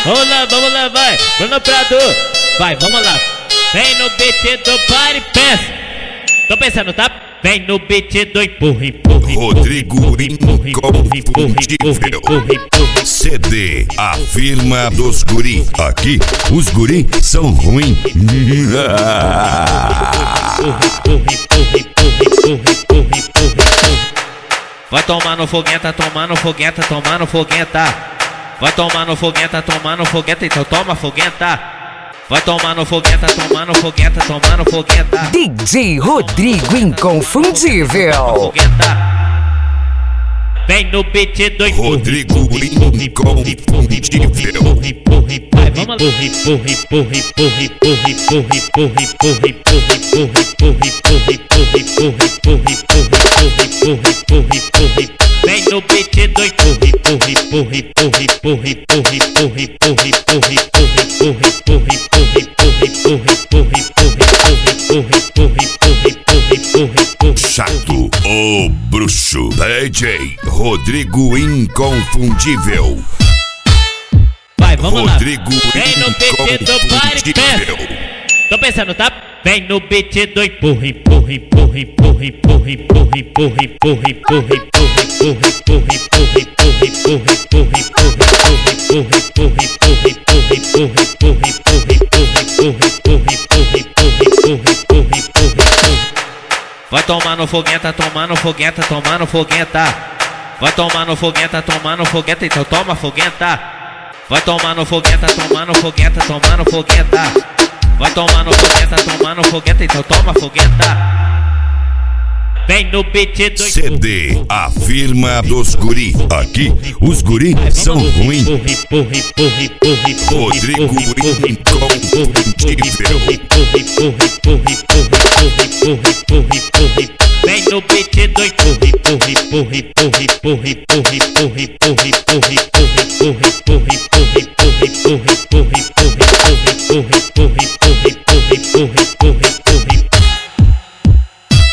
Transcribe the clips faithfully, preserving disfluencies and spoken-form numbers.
Vamos lá, vamos lá, vai. Bruno Prado. Vai, vamos lá. Vem no beat do Party Peça. Tô pensando, tá? Vem no beat do empurra, empurra, Rodrigo Inconfundível. C D, a firma dos guri. Aqui, os guri são ruins. Vai tomar no fogueta, tomar no fogueta, tomar no fogueta. Vai tomar no fogueta, tomar no fogueta, então toma fogueta. Vai tomar no fogueta, tomar no fogueta, tomar no fogueta. D J Rodrigo Inconfundível. Vem no beat do Rodrigo Inconfundível. Vai, vamos lá. Vem no beat do Chato, o bruxo. D J Rodrigo Inconfundível. Vai, vamos lá. Rodrigo Vem no beat do Party Peça. Tô pensando, tá? Vem no beat do empurra, empurra, empurra, empurra, empurra, empurra, empurra, empurra, empurra, vai tomar no fogueta, tomar no fogueta, tomar no fogueta. Vai tomar no fogueta, tomar no fogueta, então toma fogueta. Vai tomar no fogueta, tomar no fogueta, tomar no fogueta. Vai tomar no fogueta, tomar no fogueta, então toma fogueta. Vem no beat do C D, a firma dos guri. Aqui, os guri são ruins. Rodrigo Inconfundível. Vem no beat do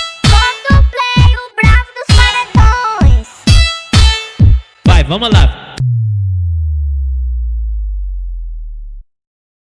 Vai, vamos lá.